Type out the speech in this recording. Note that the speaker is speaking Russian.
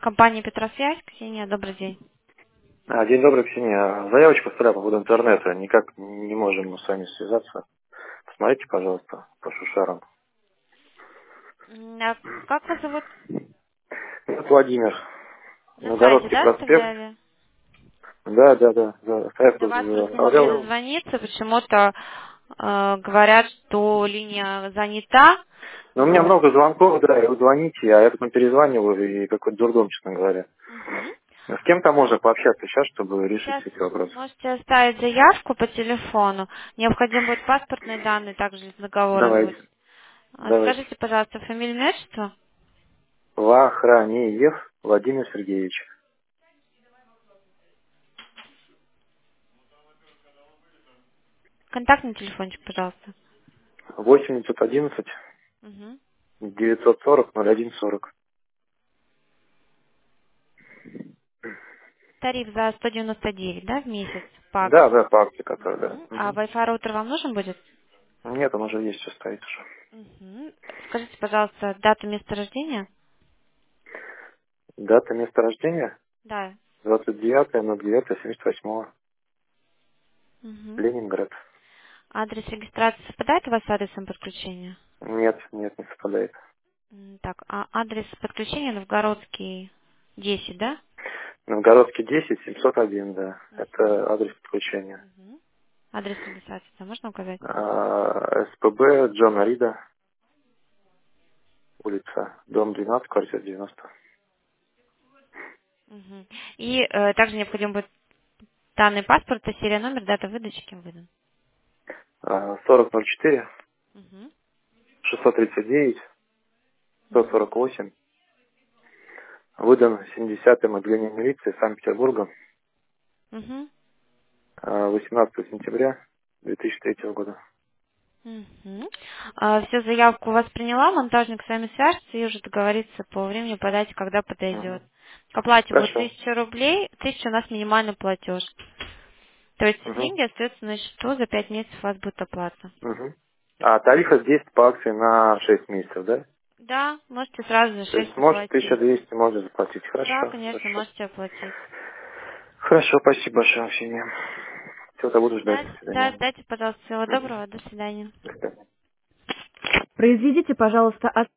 Компания Петросвязь, Ксения, добрый день. День добрый, Ксения. Заявочку оставляю по поводу интернета. Никак не можем мы с вами связаться. Посмотрите, пожалуйста, по шушарам. А как вас зовут? Это Владимир. На сайте, Новгородский да, проспект. оставляли? Да. До Заявку вас просто не могли оставлял. дозвониться, почему-то говорят, что линия занята. Но у меня Вот. много звонков, да, и вы звоните, а я потом перезваниваю, и какой-то дурдом, честно говоря. Мгм. С кем-то можно пообщаться сейчас, чтобы решить Сейчас все эти вопросы. можете оставить заявку по телефону. Необходим будет паспортные данные, также с договором будет. Давайте. Давайте. Скажите, пожалуйста, фамилию, имя, отчество? Вахраниев Владимир Сергеевич. Контактный телефончик, пожалуйста. 8011 Мгм. 940 0140. Тариф за 199, да, в месяц по Да, акции? по акции, которая, да. Мгм. А Мгм. Wi-Fi роутер вам нужен будет? Нет, он уже есть, все стоит уже. Мгм. Скажите, пожалуйста, дату места рождения? Дата места рождения Да. 29.09.78. Мгм. Ленинград. Адрес регистрации совпадает у вас с адресом подключения? Нет, не совпадает. Так, а адрес подключения Новгородский 10, да? Новгородский 10, 701, да. Это адрес подключения. Мгм. Адрес регистрации да, можно указать? СПБ Джона Рида, улица, дом 12, квартира 90. Мгм. И также необходим будет данный паспорта, серия номер, дата выдачи, кем выдан. 4004, Мгм. 639, Мгм. 148. Выдан 70-м отделением милиции Санкт-Петербурга Мгм. 18 сентября 2003 года. Мгм. Все, заявку у вас приняла, монтажник с вами свяжется и уже договорится по времени, по дате, когда подойдет. Мгм. К оплате будет Хорошо. 1000 рублей, 1000 у нас минимальный платеж. То есть Мгм. деньги остаются на счету, за 5 месяцев у вас будет оплата. Мгм. А тарифы здесь по акции на 6 месяцев, да? Да, можете сразу за То есть 6 может оплатить. 1200 можно заплатить. Да, Хорошо, конечно, хорошо. можете оплатить. Хорошо, спасибо большое, Ксения. Все, буду ждать. Да, До да, свидания. дайте, пожалуйста, всего Мгм. доброго, до свидания. До свидания. Произведите, пожалуйста,